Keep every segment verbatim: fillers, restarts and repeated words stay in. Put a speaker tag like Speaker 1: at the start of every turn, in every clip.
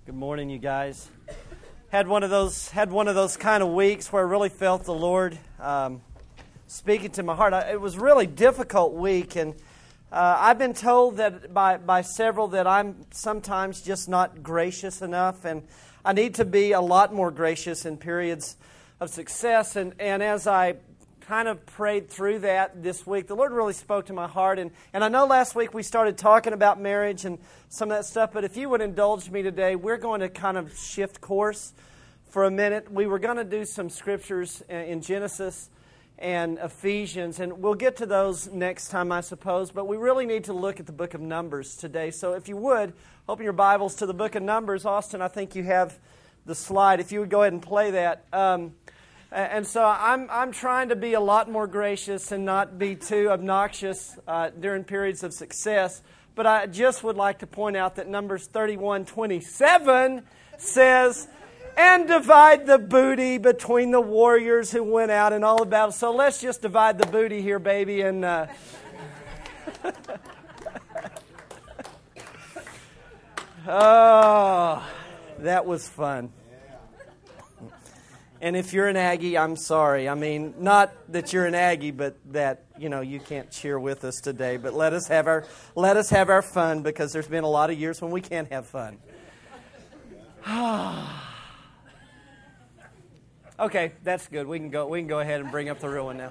Speaker 1: Good morning, you guys. Had one of those had one of those kind of weeks where I really felt the Lord um, speaking to my heart. I, it was a really difficult week, and uh, I've been told that by by several that I'm sometimes just not gracious enough, and I need to be a lot more gracious in periods of success. And and as I kind of prayed through that this week, the Lord really spoke to my heart. And, and I know last week we started talking about marriage and some of that stuff, but if you would indulge me today, we're going to kind of shift course for a minute. We were going to do some scriptures in Genesis and Ephesians, and we'll get to those next time, I suppose, but we really need to look at the book of Numbers today. So if you would, open your Bibles to the book of Numbers. Austin, I think you have the slide. If you would go ahead and play that. Um, And so I'm I'm trying to be a lot more gracious and not be too obnoxious uh, during periods of success. But I just would like to point out that Numbers thirty-one twenty-seven says, "And divide the booty between the warriors who went out in all the battles." So let's just divide the booty here, baby. And uh... oh, that was fun. And if you're an Aggie, I'm sorry. I mean, not that you're an Aggie, but that, you know, you can't cheer with us today. But let us have our let us have our fun, because there's been a lot of years when we can't have fun. Okay, that's good. We can go we can go ahead and bring up the real one now.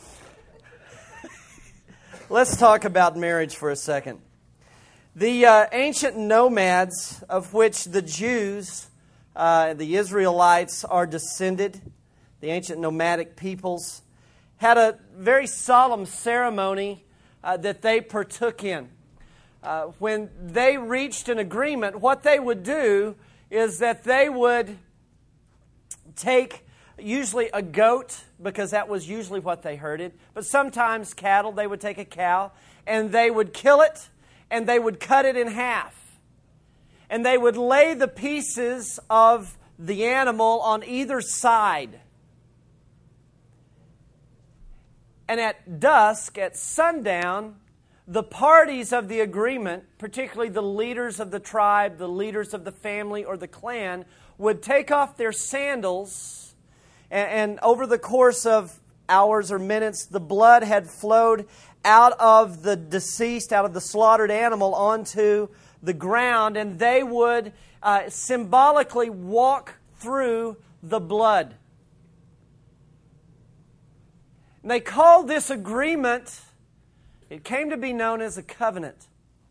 Speaker 1: Let's talk about marriage for a second. The uh, ancient nomads, of which the Jews Uh, the Israelites are descended, the ancient nomadic peoples, had a very solemn ceremony uh, that they partook in. Uh, when they reached an agreement, what they would do is that they would take usually a goat, because that was usually what they herded, but sometimes cattle. They would take a cow, and they would kill it, and they would cut it in half. And they would lay the pieces of the animal on either side. And at dusk, at sundown, the parties of the agreement, particularly the leaders of the tribe, the leaders of the family or the clan, would take off their sandals. And, and over the course of hours or minutes, the blood had flowed out of the deceased, out of the slaughtered animal, onto the ground, and they would uh, symbolically walk through the blood. And they called this agreement, it came to be known as a covenant.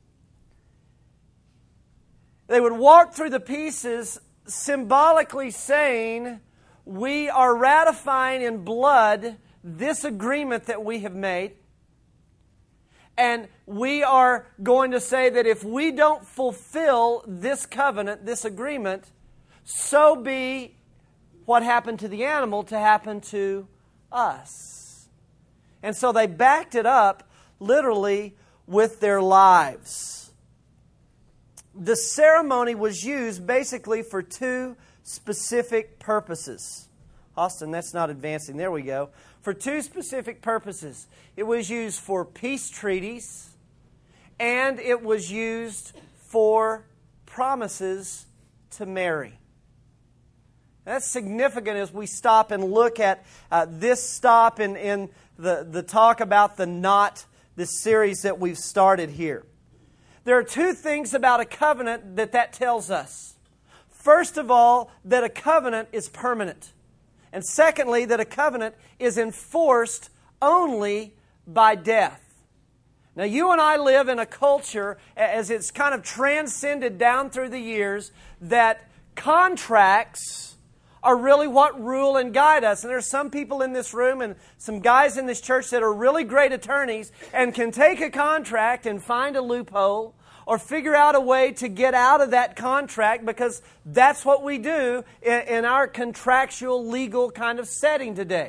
Speaker 1: They would walk through the pieces, symbolically saying, "We are ratifying in blood this agreement that we have made. And we are going to say that if we don't fulfill this covenant, this agreement, so be what happened to the animal to happen to us." And so they backed it up literally with their lives. The ceremony was used basically for two specific purposes. Austin, that's not advancing. There we go. For two specific purposes. It was used for peace treaties, and it was used for promises to marry. That's significant as we stop and look at uh, this stop in, in the, the talk about the knot, this series that we've started here. There are two things about a covenant that that tells us. First of all, that a covenant is permanent. And secondly, that a covenant is enforced only by death. Now, you and I live in a culture, as it's kind of transcended down through the years, that contracts are really what rule and guide us. And there's some people in this room and some guys in this church that are really great attorneys and can take a contract and find a loophole or figure out a way to get out of that contract, because that's what we do in, in our contractual legal kind of setting today.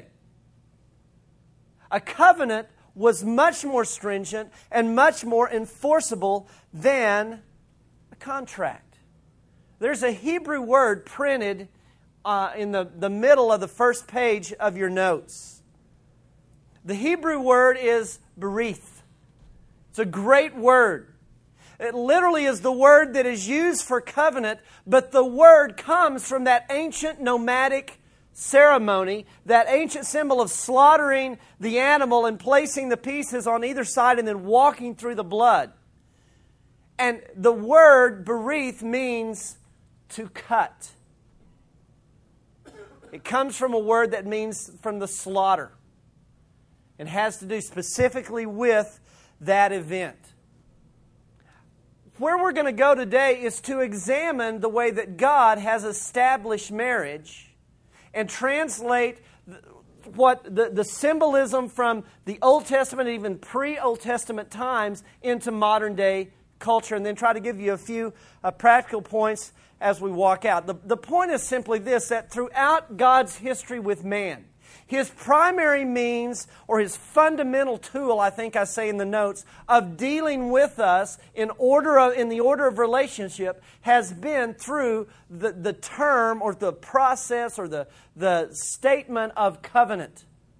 Speaker 1: A covenant was much more stringent and much more enforceable than a contract. There's a Hebrew word printed uh, in the, the middle of the first page of your notes. The Hebrew word is berith. It's a great word. It literally is the word that is used for covenant, but the word comes from that ancient nomadic ceremony, that ancient symbol of slaughtering the animal and placing the pieces on either side and then walking through the blood. And the word berith means to cut. It comes from a word that means from the slaughter. It has to do specifically with that event. Where we're going to go today is to examine the way that God has established marriage and translate what the, the symbolism from the Old Testament, even pre-Old Testament times, into modern day culture, and then try to give you a few uh, practical points as we walk out. The, the point is simply this, that throughout God's history with man, His primary means, or His fundamental tool, I think I say in the notes, of dealing with us in order of, in the order of relationship has been through the, the term or the process or the, the statement of covenant.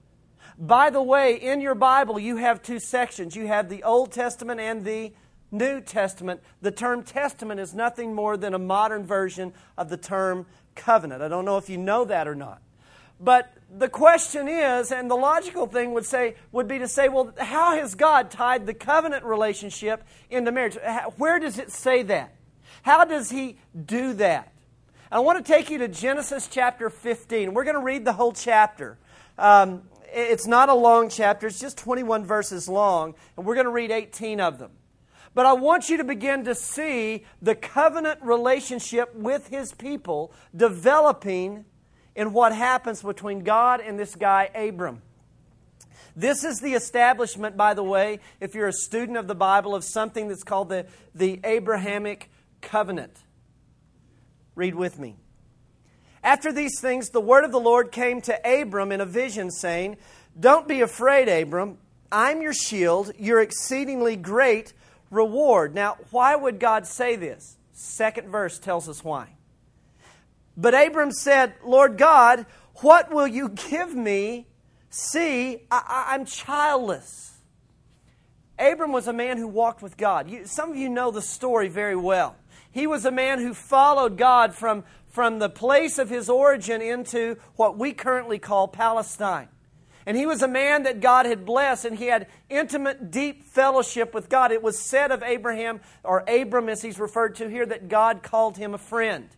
Speaker 1: By the way, in your Bible you have two sections. You have the Old Testament and the New Testament. The term testament is nothing more than a modern version of the term covenant. I don't know if you know that or not. But the question is, and the logical thing would say would be to say, well, how has God tied the covenant relationship into marriage? Where does it say that? How does He do that? I want to take you to Genesis chapter fifteen. We're going to read the whole chapter. Um, it's not a long chapter. It's just twenty-one verses long, and we're going to read eighteen of them. But I want you to begin to see the covenant relationship with His people developing in what happens between God and this guy, Abram. This is the establishment, by the way, if you're a student of the Bible, of something that's called the, the Abrahamic covenant. Read with me. After these things, the word of the Lord came to Abram in a vision, saying, "Don't be afraid, Abram. I'm your shield, your exceedingly great reward." Now, why would God say this? Second verse tells us why. But Abram said, "Lord God, what will you give me? See, I, I'm childless." Abram was a man who walked with God. You, some of you know the story very well. He was a man who followed God from, from the place of his origin into what we currently call Palestine. And he was a man that God had blessed, and he had intimate, deep fellowship with God. It was said of Abraham, or Abram as he's referred to here, that God called him a friend.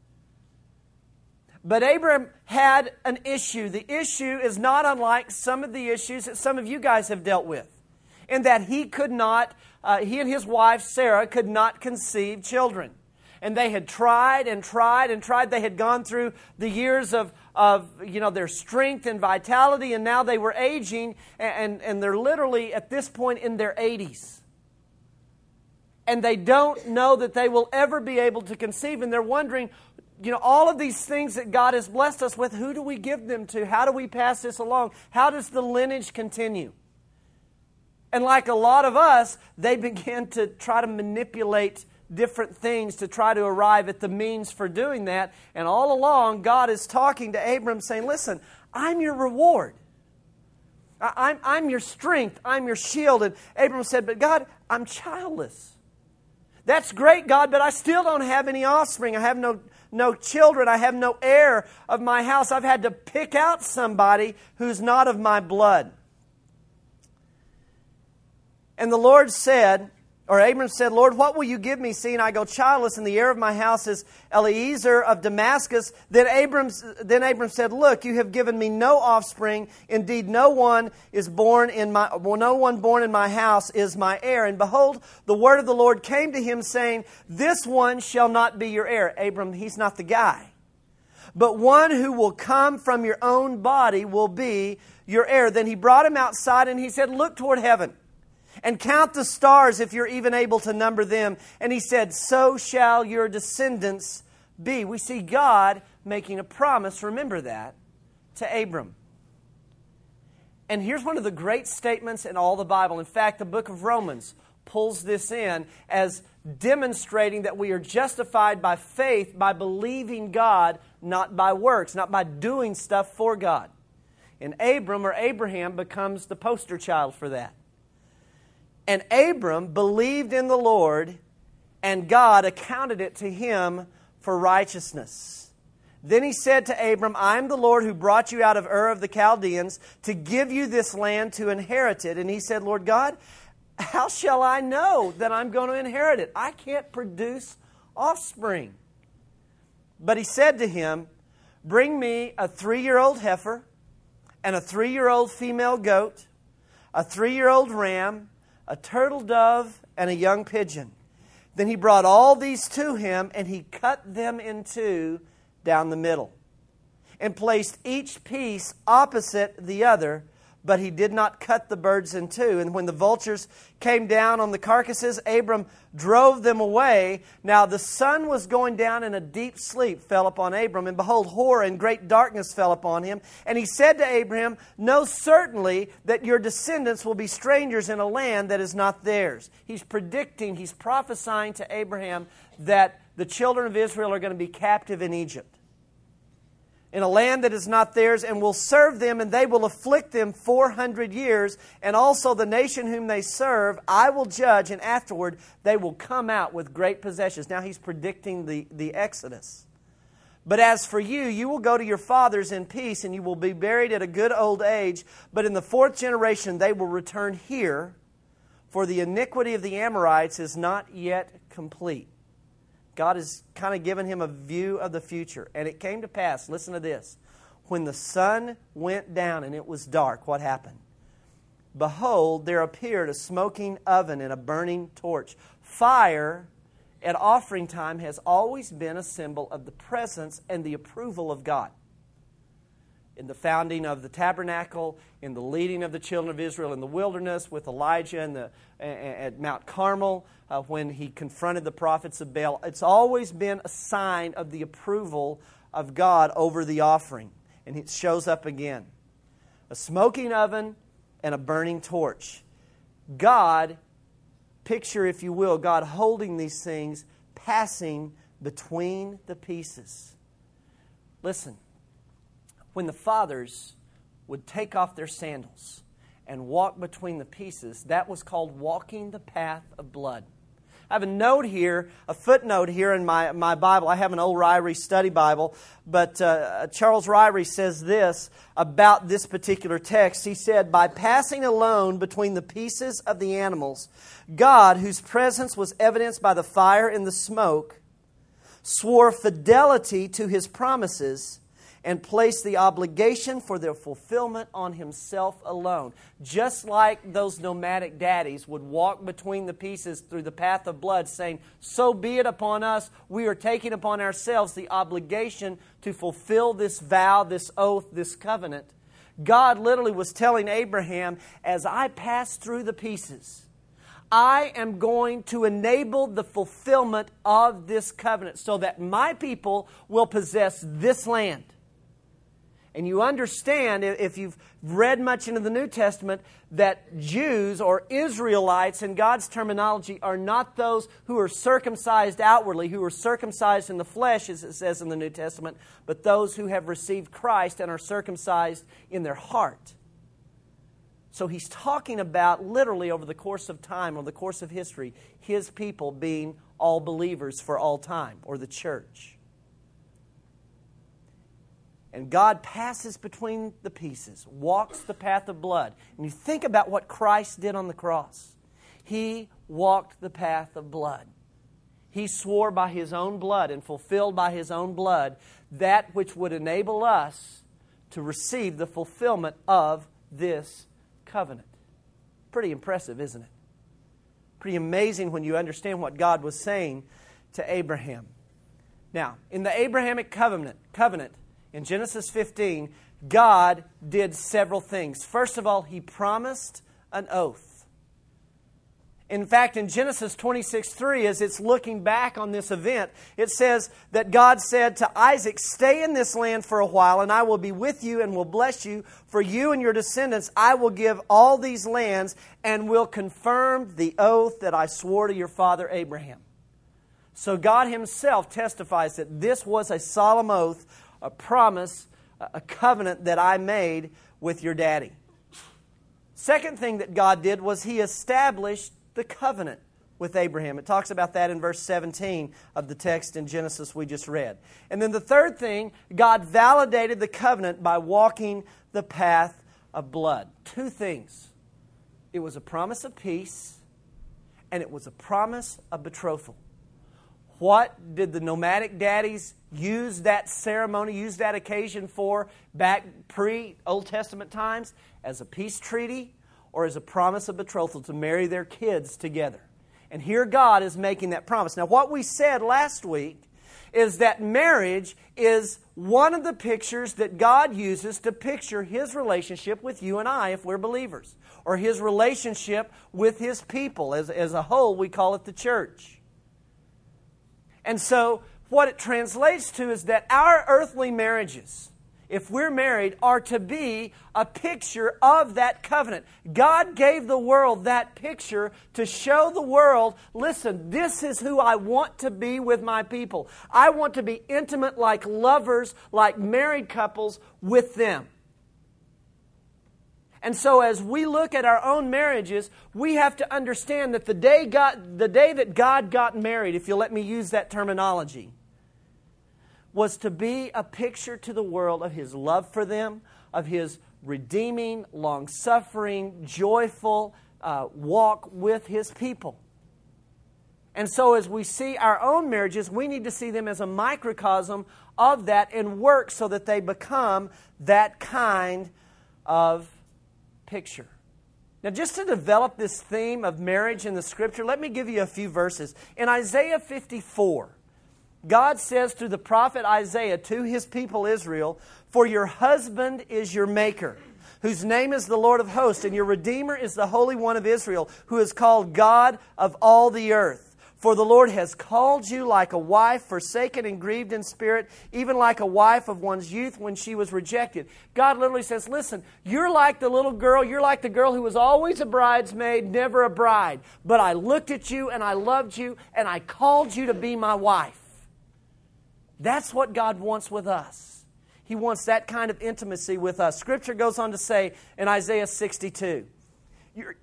Speaker 1: But Abram had an issue. The issue is not unlike some of the issues that some of you guys have dealt with, in that he could not, uh, he and his wife Sarah could not conceive children. And they had tried and tried and tried. They had gone through the years of, of you know, their strength and vitality, and now they were aging, and, and they're literally at this point in their eighties. And they don't know that they will ever be able to conceive, and they're wondering, you know, all of these things that God has blessed us with, who do we give them to? How do we pass this along? How does the lineage continue? And like a lot of us, they began to try to manipulate different things to try to arrive at the means for doing that. And all along, God is talking to Abram saying, listen, I'm your reward. I'm, I'm your strength. I'm your shield. And Abram said, but God, I'm childless. That's great, God, but I still don't have any offspring. I have no, no children. I have no heir of my house. I've had to pick out somebody who's not of my blood. And the Lord said, or Abram said, Lord, what will you give me, seeing I go childless, and the heir of my house is Eliezer of Damascus? Then Abram, then Abram said, look, you have given me no offspring. Indeed, no one is born in my, well, no one born in my house is my heir. And behold, the word of the Lord came to him, saying, this one shall not be your heir. Abram, he's not the guy. But one who will come from your own body will be your heir. Then he brought him outside, and he said, look toward heaven, and count the stars if you're even able to number them. And he said, so shall your descendants be. We see God making a promise, remember that, to Abram. And here's one of the great statements in all the Bible. In fact, the book of Romans pulls this in as demonstrating that we are justified by faith, by believing God, not by works, not by doing stuff for God. And Abram, or Abraham, becomes the poster child for that. And Abram believed in the Lord, and God accounted it to him for righteousness. Then he said to Abram, I am the Lord who brought you out of Ur of the Chaldeans to give you this land to inherit it. And he said, Lord God, how shall I know that I'm going to inherit it? I can't produce offspring. But he said to him, bring me a three-year-old heifer and a three-year-old female goat, a three-year-old ram, a turtle dove, and a young pigeon. Then he brought all these to him, and he cut them in two down the middle, and placed each piece opposite the other, but he did not cut the birds in two. And when the vultures came down on the carcasses, Abram drove them away. Now the sun was going down, and a deep sleep fell upon Abram. And behold, horror and great darkness fell upon him. And he said to Abraham, know certainly that your descendants will be strangers in a land that is not theirs. He's predicting, he's prophesying to Abraham that the children of Israel are going to be captive in Egypt, in a land that is not theirs, and will serve them, and they will afflict them four hundred years. And also the nation whom they serve I will judge, and afterward they will come out with great possessions. Now he's predicting the, the Exodus. But as for you, you will go to your fathers in peace, and you will be buried at a good old age. But in the fourth generation they will return here, for the iniquity of the Amorites is not yet complete. God has kind of given him a view of the future. And it came to pass, listen to this, when the sun went down and it was dark, what happened? Behold, there appeared a smoking oven and a burning torch. Fire at offering time has always been a symbol of the presence and the approval of God. In the founding of the tabernacle, in the leading of the children of Israel in the wilderness with Elijah and the, at Mount Carmel, uh, when he confronted the prophets of Baal, it's always been a sign of the approval of God over the offering. And it shows up again. A smoking oven and a burning torch. God, picture if you will, God holding these things, passing between the pieces. Listen. When the fathers would take off their sandals and walk between the pieces, that was called walking the path of blood. I have a note here, a footnote here in my, my Bible. I have an old Ryrie study Bible, but uh, Charles Ryrie says this about this particular text. He said, by passing alone between the pieces of the animals, God, whose presence was evidenced by the fire and the smoke, swore fidelity to His promises and placed the obligation for their fulfillment on Himself alone. Just like those nomadic daddies would walk between the pieces through the path of blood, saying, so be it upon us, we are taking upon ourselves the obligation to fulfill this vow, this oath, this covenant. God literally was telling Abraham, as I pass through the pieces, I am going to enable the fulfillment of this covenant so that my people will possess this land. And you understand, if you've read much into the New Testament, that Jews or Israelites in God's terminology are not those who are circumcised outwardly, who are circumcised in the flesh, as it says in the New Testament, but those who have received Christ and are circumcised in their heart. So he's talking about literally over the course of time, over the course of history, His people being all believers for all time, or the church. And God passes between the pieces, walks the path of blood. And you think about what Christ did on the cross. He walked the path of blood. He swore by His own blood and fulfilled by His own blood that which would enable us to receive the fulfillment of this covenant. Pretty impressive, isn't it? Pretty amazing when you understand what God was saying to Abraham. Now, in the Abrahamic covenant, covenant, in Genesis fifteen, God did several things. First of all, He promised an oath. In fact, in Genesis twenty-six three, as it's looking back on this event, it says that God said to Isaac, stay in this land for a while, and I will be with you and will bless you. For you and your descendants, I will give all these lands and will confirm the oath that I swore to your father Abraham. So God Himself testifies that this was a solemn oath, a promise, a covenant that I made with your daddy. Second thing that God did was He established the covenant with Abraham. It talks about that in verse seventeen of the text in Genesis we just read. And then the third thing, God validated the covenant by walking the path of blood. Two things. It was a promise of peace, and it was a promise of betrothal. What did the nomadic daddies use that ceremony, use that occasion for back pre-Old Testament times? As a peace treaty or as a promise of betrothal to marry their kids together. And here God is making that promise. Now, what we said last week is that marriage is one of the pictures that God uses to picture His relationship with you and I if we're believers, or His relationship with His people. As, as a whole, we call it the church. And so, what it translates to is that our earthly marriages, if we're married, are to be a picture of that covenant. God gave the world that picture to show the world, listen, this is who I want to be with my people. I want to be intimate like lovers, like married couples with them. And so as we look at our own marriages, we have to understand that the day God, the day that God got married, if you'll let me use that terminology, was to be a picture to the world of His love for them, of His redeeming, long-suffering, joyful uh, walk with His people. And so as we see our own marriages, we need to see them as a microcosm of that and work so that they become that kind of picture. Now, just to develop this theme of marriage in the Scripture, let me give you a few verses. In Isaiah fifty-four, God says through the prophet Isaiah to His people Israel, "For your husband is your maker, whose name is the Lord of hosts, and your Redeemer is the Holy One of Israel, who is called God of all the earth. For the Lord has called you like a wife forsaken and grieved in spirit, even like a wife of one's youth when she was rejected." God literally says, listen, you're like the little girl, you're like the girl who was always a bridesmaid, never a bride. But I looked at you and I loved you and I called you to be my wife. That's what God wants with us. He wants that kind of intimacy with us. Scripture goes on to say in Isaiah sixty-two, Your,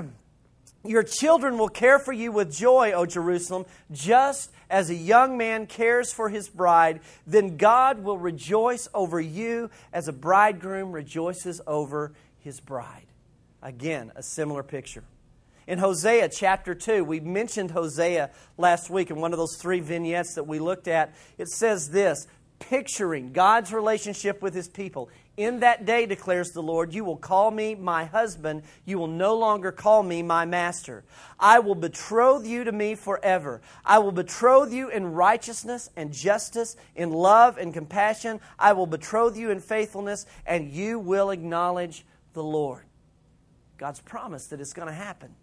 Speaker 1: your children will care for you with joy, O Jerusalem, just as a young man cares for his bride. Then God will rejoice over you as a bridegroom rejoices over his bride. Again, a similar picture. In Hosea chapter two, we mentioned Hosea last week in one of those three vignettes that we looked at. It says this, picturing God's relationship with His people. "In that day, declares the Lord, you will call me my husband. You will no longer call me my master. I will betroth you to me forever. I will betroth you in righteousness and justice, in love and compassion. I will betroth you in faithfulness, and you will acknowledge the Lord." God's promise that it's going to happen.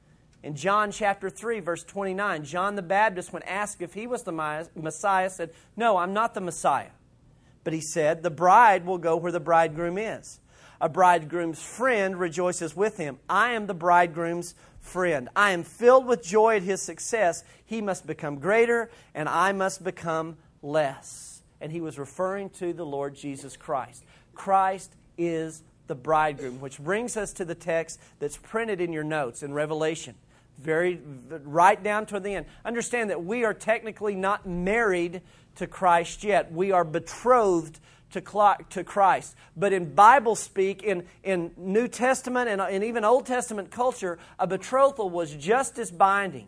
Speaker 1: In John chapter three, verse twenty-nine, John the Baptist, when asked if he was the Messiah, said, "No, I'm not the Messiah." But he said, "The bride will go where the bridegroom is. A bridegroom's friend rejoices with him. I am the bridegroom's friend. I am filled with joy at his success. He must become greater, and I must become less." And he was referring to the Lord Jesus Christ. Christ is the bridegroom, which brings us to the text that's printed in your notes in Revelation. Very, right down to the end. Understand that we are technically not married to Christ yet. We are betrothed to Christ. But in Bible speak, in, in New Testament and, and even Old Testament culture, a betrothal was just as binding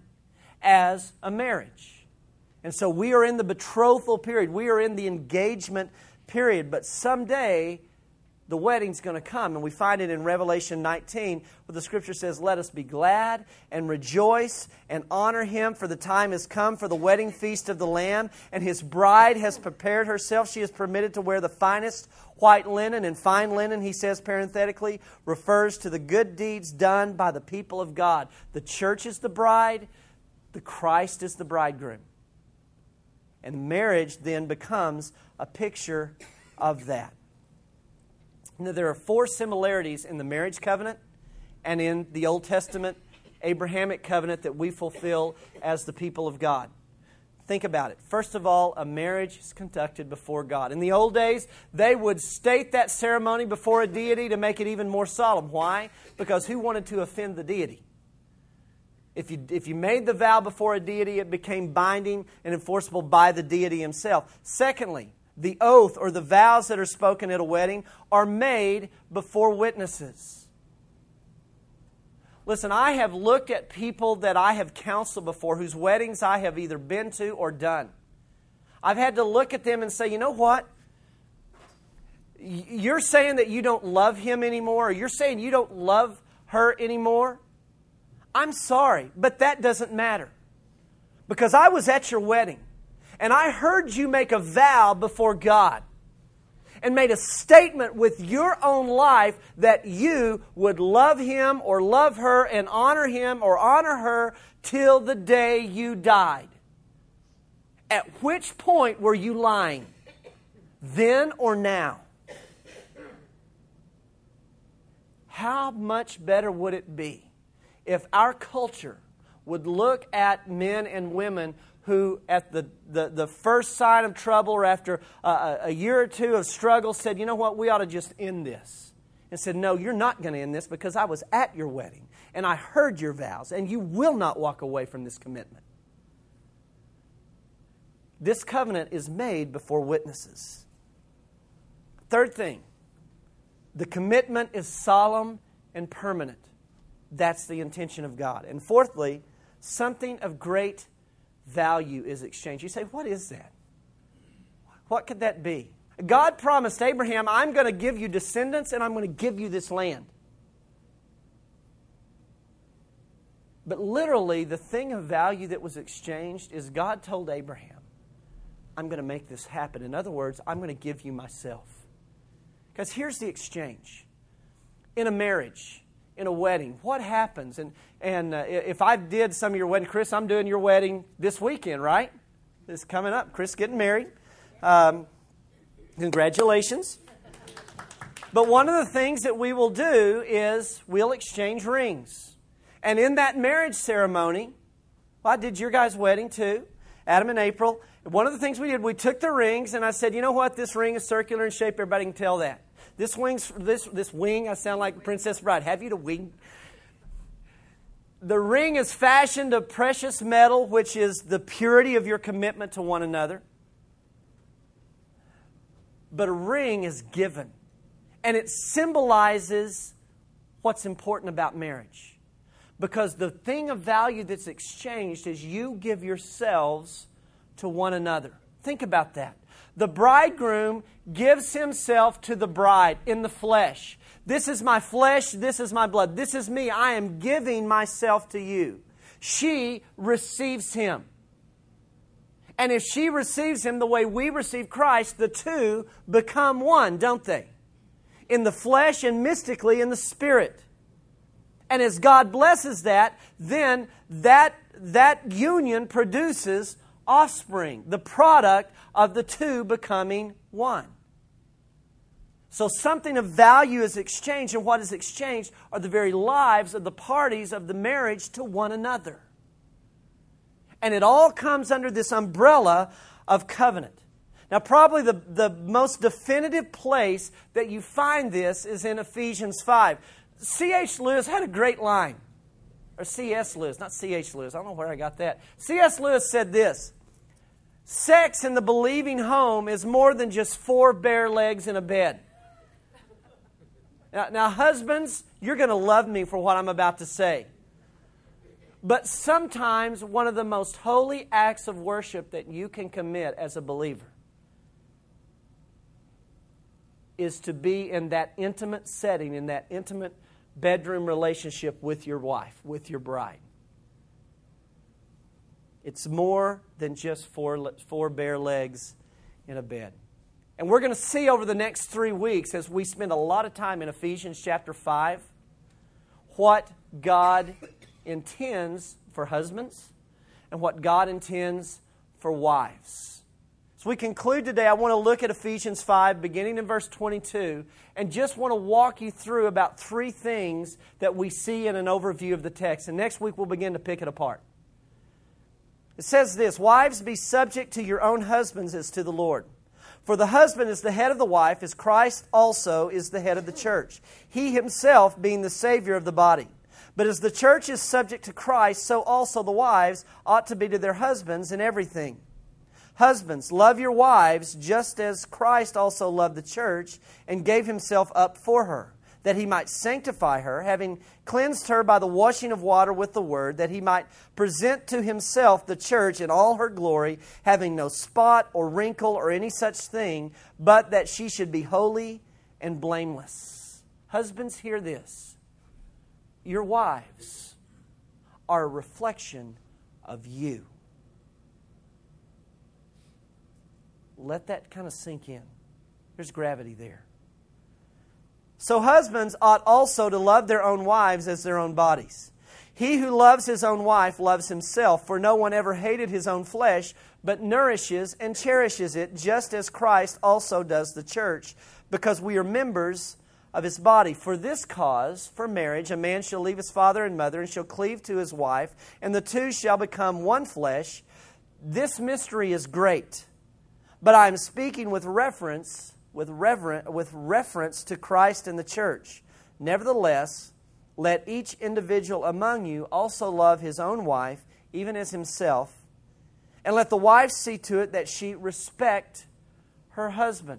Speaker 1: as a marriage. And so we are in the betrothal period. We are in the engagement period. But someday, the wedding's going to come, and we find it in Revelation nineteen, where the Scripture says, "Let us be glad and rejoice and honor Him, for the time has come for the wedding feast of the Lamb, and His bride has prepared herself. She is permitted to wear the finest white linen." And fine linen, he says parenthetically, refers to the good deeds done by the people of God. The church is the bride, the Christ is the bridegroom. And marriage then becomes a picture of that. Now, there are four similarities in the marriage covenant and in the Old Testament Abrahamic covenant that we fulfill as the people of God. Think about it. First of all, a marriage is conducted before God. In the old days, they would state that ceremony before a deity to make it even more solemn. Why? Because who wanted to offend the deity? If you, if you made the vow before a deity, it became binding and enforceable by the deity himself. Secondly, the oath or the vows that are spoken at a wedding are made before witnesses. Listen, I have looked at people that I have counseled before whose weddings I have either been to or done. I've had to look at them and say, you know what? You're saying that you don't love him anymore, or you're saying you don't love her anymore. I'm sorry, but that doesn't matter. Because I was at your wedding, and I heard you make a vow before God, and made a statement with your own life that you would love him or love her and honor him or honor her till the day you died. At which point were you lying? Then or now? How much better would it be if our culture would look at men and women who at the, the, the first sign of trouble or after a, a year or two of struggle said, you know what, we ought to just end this. And said, no, you're not going to end this because I was at your wedding and I heard your vows and you will not walk away from this commitment. This covenant is made before witnesses. Third thing, the commitment is solemn and permanent. That's the intention of God. And fourthly, something of great value is exchanged. You say, what is that? What could that be? God promised Abraham, I'm going to give you descendants and I'm going to give you this land. But literally, the thing of value that was exchanged is God told Abraham, I'm going to make this happen. In other words, I'm going to give you myself. Because here's the exchange. In a marriage, in a wedding, what happens? And, and uh, if I did some of your wedding, Chris, I'm doing your wedding this weekend, right? It's coming up. Chris getting married. Um, congratulations. But one of the things that we will do is we'll exchange rings. And in that marriage ceremony, well, I did your guys' wedding too, Adam and April. One of the things we did, we took the rings and I said, you know what? This ring is circular in shape. Everybody can tell that. This wing's, this, this wing, I sound like Princess Bride. Have you to wing? The ring is fashioned of precious metal, which is the purity of your commitment to one another. But a ring is given. And it symbolizes what's important about marriage. Because the thing of value that's exchanged is you give yourselves to one another. Think about that. The bridegroom gives himself to the bride in the flesh. This is my flesh, this is my blood. This is me. I am giving myself to you. She receives him. And if she receives him the way we receive Christ, the two become one, don't they? In the flesh and mystically in the spirit. And as God blesses that, then that, that union produces offspring, the product of the two becoming one. So something of value is exchanged, and what is exchanged are the very lives of the parties of the marriage to one another. And it all comes under this umbrella of covenant. Now, probably the, the most definitive place that you find this is in Ephesians five. C H Lewis had a great line. Or C S Lewis, not C H Lewis. I don't know where I got that. C S Lewis said this: sex in the believing home is more than just four bare legs in a bed. Now, now husbands, you're going to love me for what I'm about to say. But sometimes one of the most holy acts of worship that you can commit as a believer is to be in that intimate setting, in that intimate bedroom relationship with your wife, with your bride. It's more than just four, four bare legs in a bed. And we're going to see over the next three weeks, as we spend a lot of time in Ephesians chapter five, what God intends for husbands and what God intends for wives. As we conclude today, I want to look at Ephesians five, beginning in verse twenty-two, and just want to walk you through about three things that we see in an overview of the text. And next week we'll begin to pick it apart. It says this: wives, be subject to your own husbands as to the Lord. For the husband is the head of the wife, as Christ also is the head of the church, He Himself being the Savior of the body. But as the church is subject to Christ, so also the wives ought to be to their husbands in everything. Husbands, love your wives just as Christ also loved the church and gave himself up for her, that he might sanctify her, having cleansed her by the washing of water with the word, that he might present to himself the church in all her glory, having no spot or wrinkle or any such thing, but that she should be holy and blameless. Husbands, hear this. Your wives are a reflection of you. Let that kind of sink in. There's gravity there. So husbands ought also to love their own wives as their own bodies. He who loves his own wife loves himself, for no one ever hated his own flesh, but nourishes and cherishes it, just as Christ also does the church, because we are members of his body. For this cause, for marriage, a man shall leave his father and mother, and shall cleave to his wife, and the two shall become one flesh. This mystery is great, but I am speaking with reference with reverent, with reference to Christ and the church. Nevertheless, let each individual among you also love his own wife, even as himself, and let the wife see to it that she respect her husband.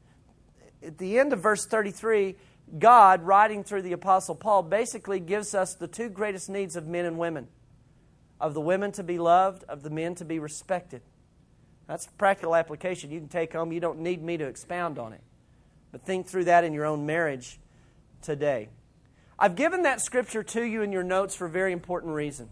Speaker 1: At the end of verse thirty-three, God, writing through the Apostle Paul, basically gives us the two greatest needs of men and women. Of the women to be loved, of the men to be respected. That's practical application you can take home. You don't need me to expound on it. But think through that in your own marriage today. I've given that scripture to you in your notes for a very important reason.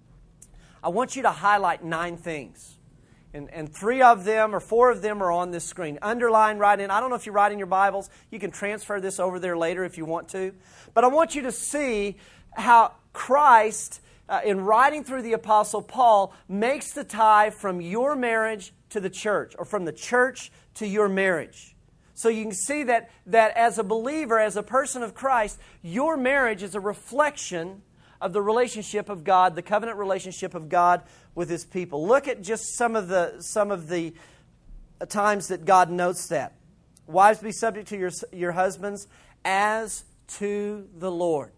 Speaker 1: I want you to highlight nine things. And, and three of them or four of them are on this screen. Underline, write in. I don't know if you're writing your Bibles. You can transfer this over there later if you want to. But I want you to see how Christ, uh, in writing through the Apostle Paul, makes the tie from your marriage to the church, or from the church to your marriage. So you can see that, that as a believer, as a person of Christ, your marriage is a reflection of the relationship of God, the covenant relationship of God with His people. Look at just some of the some of the times that God notes that. Wives, be subject to your, your husbands as to the Lord.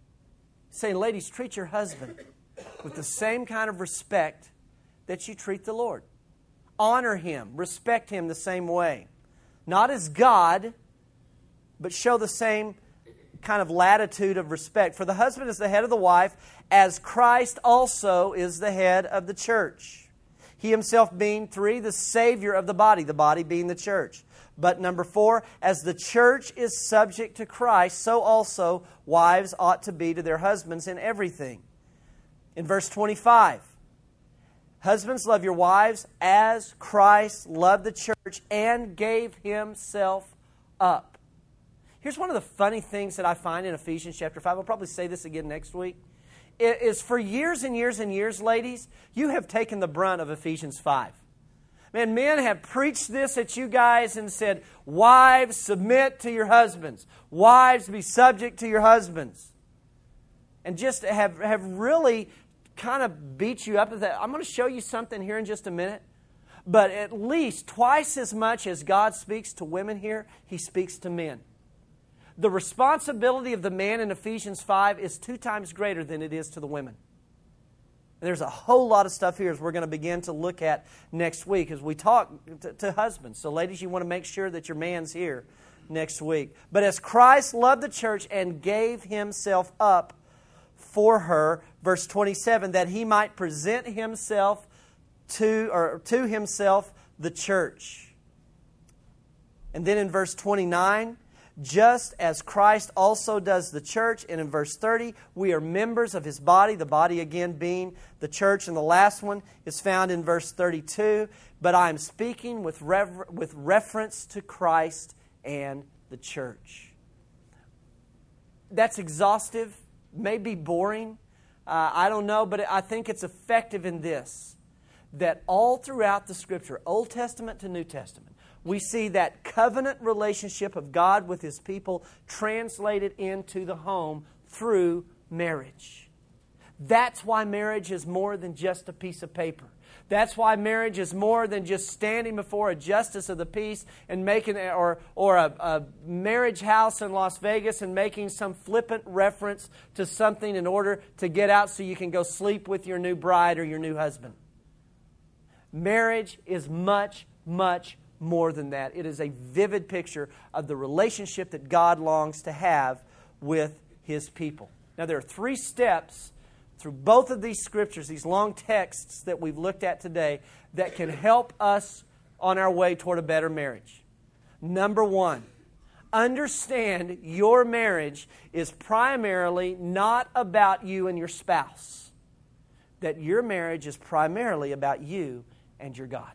Speaker 1: Say, ladies, treat your husband with the same kind of respect that you treat the Lord. Honor him, respect him the same way. Not as God, but show the same kind of latitude of respect. For the husband is the head of the wife, as Christ also is the head of the church. He himself being, three, the Savior of the body, the body being the church. But number four, as the church is subject to Christ, so also wives ought to be to their husbands in everything. In verse twenty-five, husbands, love your wives as Christ loved the church and gave himself up. Here's one of the funny things that I find in Ephesians chapter five. I'll probably say this again next week. It is for years and years and years, ladies, you have taken the brunt of Ephesians five. Man, men have preached this at you guys and said, wives, submit to your husbands. Wives, be subject to your husbands. And just have, have really kind of beat you up with that. I'm going to show you something here in just a minute. But at least twice as much as God speaks to women here, He speaks to men. The responsibility of the man in Ephesians five is two times greater than it is to the women. And there's a whole lot of stuff here as we're going to begin to look at next week as we talk to, to husbands. So ladies, you want to make sure that your man's here next week. But as Christ loved the church and gave Himself up for her, verse twenty-seven, that He might present Himself to, or to Himself the church. And then in verse twenty-nine, just as Christ also does the church. And in verse thirty, we are members of His body, the body again being the church. And the last one is found in verse thirty-two. But I am speaking with, rever- with reference to Christ and the church. That's exhaustive, may be boring. Uh, I don't know, but I think it's effective in this. That all throughout the Scripture, Old Testament to New Testament, we see that covenant relationship of God with His people translated into the home through marriage. That's why marriage is more than just a piece of paper. That's why marriage is more than just standing before a justice of the peace and making, or, or a, a marriage house in Las Vegas and making some flippant reference to something in order to get out so you can go sleep with your new bride or your new husband. Marriage is much, much more than that. It is a vivid picture of the relationship that God longs to have with His people. Now, there are three steps through both of these scriptures, these long texts that we've looked at today, that can help us on our way toward a better marriage. Number one, understand your marriage is primarily not about you and your spouse. That your marriage is primarily about you and your God.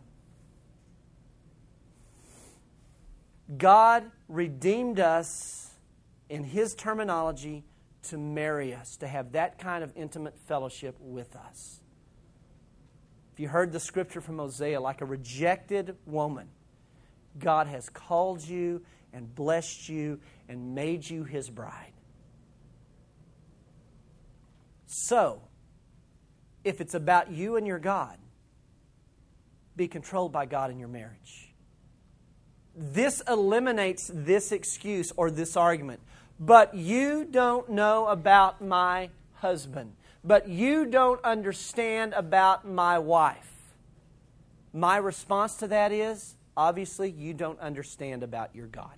Speaker 1: God redeemed us in His terminology to marry us, to have that kind of intimate fellowship with us. If you heard the scripture from Hosea, like a rejected woman, God has called you and blessed you and made you His bride. So, if it's about you and your God, be controlled by God in your marriage. This eliminates this excuse or this argument. But you don't know about my husband. But you don't understand about my wife. My response to that is, obviously, you don't understand about your God.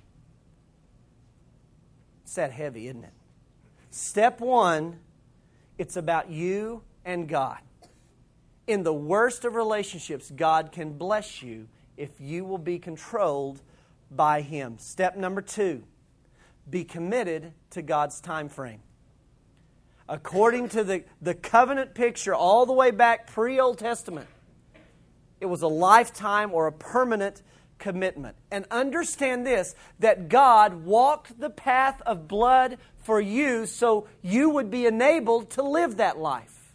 Speaker 1: It's that heavy, isn't it? Step one, it's about you and God. In the worst of relationships, God can bless you if you will be controlled by Him. Step number two, be committed to God's time frame. According to the, the covenant picture all the way back pre-Old Testament, it was a lifetime or a permanent commitment. And understand this, that God walked the path of blood for you so you would be enabled to live that life.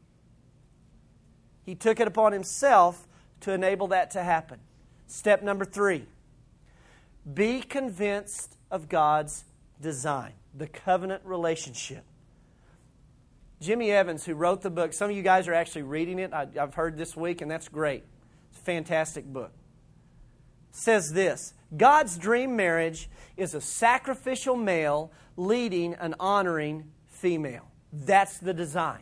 Speaker 1: He took it upon Himself to enable that to happen. Step number three, be convinced of God's design, the covenant relationship. Jimmy Evans, who wrote the book, some of you guys are actually reading it, I, I've heard this week, and that's great. It's a fantastic book. Says this, God's dream marriage is a sacrificial male leading an honoring female. That's the design.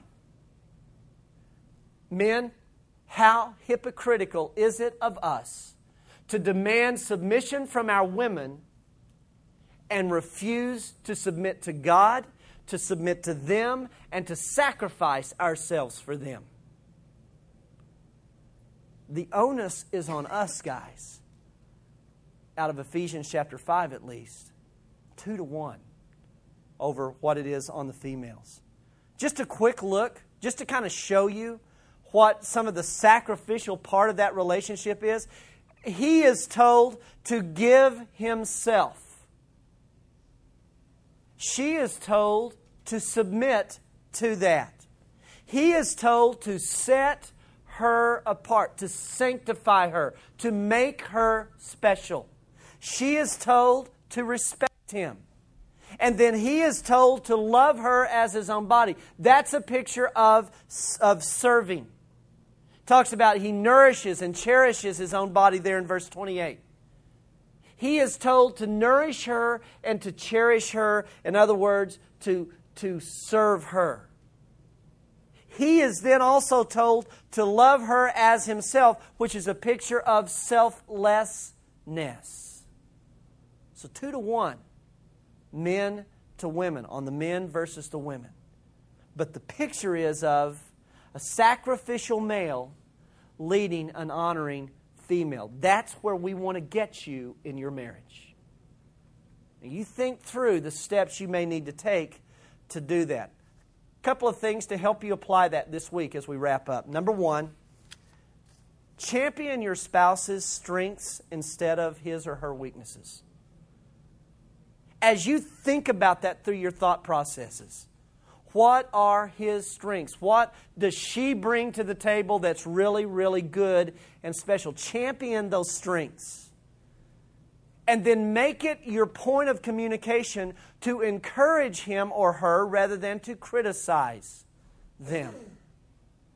Speaker 1: Men, how hypocritical is it of us to demand submission from our women and refuse to submit to God, to submit to them, and to sacrifice ourselves for them? The onus is on us, guys. Out of Ephesians chapter five at least. Two to one over what it is on the females. Just a quick look, just to kind of show you what some of the sacrificial part of that relationship is. He is told to give himself. She is told to submit to that. He is told to set her apart, to sanctify her, to make her special. She is told to respect him. And then he is told to love her as his own body. That's a picture of, of serving. Talks about he nourishes and cherishes his own body there in verse twenty-eight. He is told to nourish her and to cherish her. In other words, to, to serve her. He is then also told to love her as himself, which is a picture of selflessness. So two to one, men to women, on the men versus the women. But the picture is of a sacrificial male leading an honoring female. That's where we want to get you in your marriage. And you think through the steps you may need to take to do that. A couple of things to help you apply that this week as we wrap up. Number one, champion your spouse's strengths instead of his or her weaknesses. As you think about that through your thought processes, what are his strengths? What does she bring to the table that's really, really good and special? Champion those strengths. And then make it your point of communication to encourage him or her rather than to criticize them.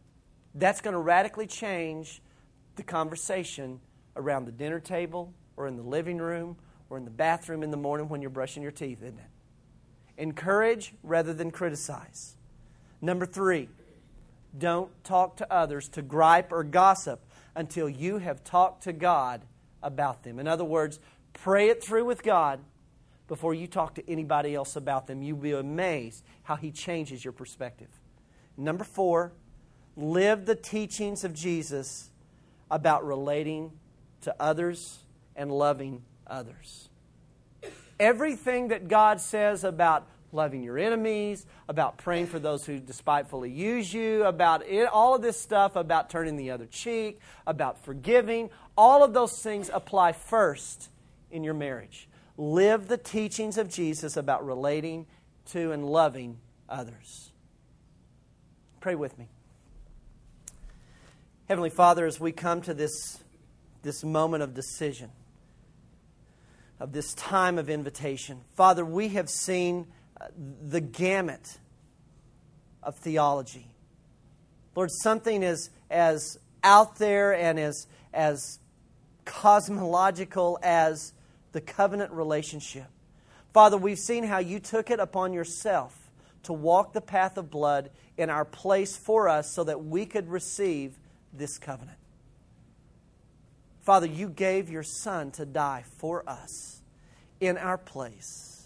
Speaker 1: That's going to radically change the conversation around the dinner table or in the living room or in the bathroom in the morning when you're brushing your teeth, isn't it? Encourage rather than criticize. Number three, don't talk to others to gripe or gossip until you have talked to God about them. In other words, pray it through with God before you talk to anybody else about them. You'll be amazed how He changes your perspective. Number four, live the teachings of Jesus about relating to others and loving others. Everything that God says about loving your enemies, about praying for those who despitefully use you, about it, all of this stuff, about turning the other cheek, about forgiving, all of those things apply first in your marriage. Live the teachings of Jesus about relating to and loving others. Pray with me. Heavenly Father, as we come to this, this moment of decision, of this time of invitation, Father, we have seen the gamut of theology. Lord, something as, as out there and as, as cosmological as the covenant relationship. Father, we've seen how you took it upon yourself to walk the path of blood in our place for us so that we could receive this covenant. Father, you gave your Son to die for us in our place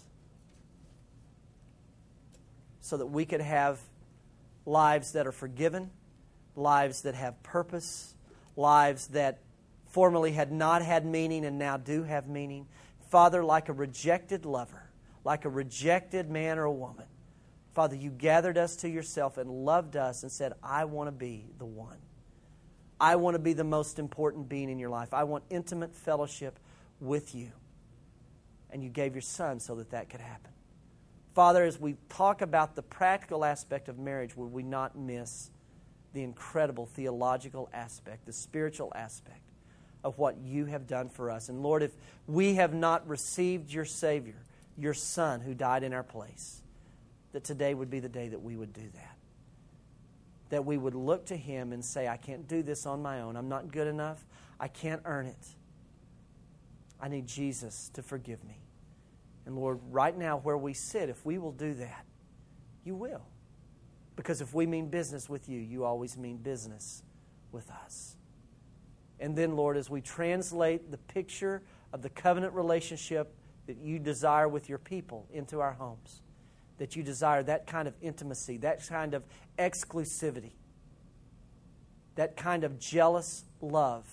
Speaker 1: so that we could have lives that are forgiven, lives that have purpose, lives that formerly had not had meaning and now do have meaning. Father, like a rejected lover, like a rejected man or a woman, Father, you gathered us to yourself and loved us and said, I want to be the one. I want to be the most important being in your life. I want intimate fellowship with you. And you gave your Son so that that could happen. Father, as we talk about the practical aspect of marriage, would we not miss the incredible theological aspect, the spiritual aspect of what you have done for us? And Lord, if we have not received your Savior, your Son who died in our place, that today would be the day that we would do that. That we would look to Him and say, I can't do this on my own. I'm not good enough. I can't earn it. I need Jesus to forgive me. And Lord, right now where we sit, if we will do that, you will. Because if we mean business with you, you always mean business with us. And then, Lord, as we translate the picture of the covenant relationship that you desire with your people into our homes, that you desire that kind of intimacy, that kind of exclusivity, that kind of jealous love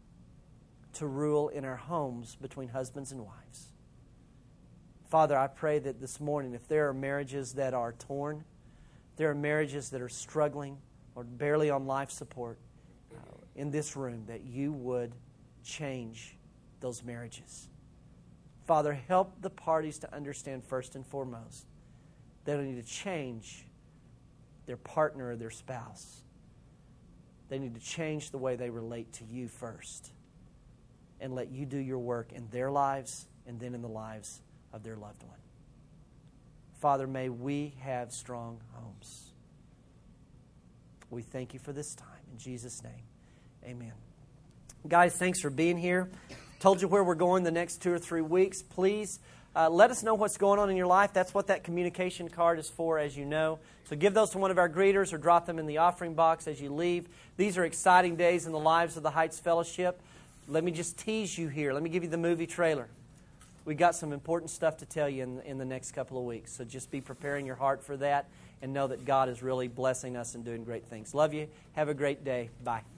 Speaker 1: to rule in our homes between husbands and wives. Father, I pray that this morning, if there are marriages that are torn, there are marriages that are struggling or barely on life support uh, in this room, that you would change those marriages. Father, help the parties to understand first and foremost they don't need to change their partner or their spouse. They need to change the way they relate to you first and let you do your work in their lives and then in the lives of their loved one. Father, may we have strong homes. We thank you for this time. In Jesus' name, amen. Guys, thanks for being here. Told you where we're going the next two or three weeks. Please uh, let us know what's going on in your life. That's what that communication card is for, as you know. So give those to one of our greeters or drop them in the offering box as you leave. These are exciting days in the lives of the Heights Fellowship. Let me just tease you here. Let me give you the movie trailer. We got some important stuff to tell you in, in the next couple of weeks. So just be preparing your heart for that and know that God is really blessing us and doing great things. Love you. Have a great day. Bye.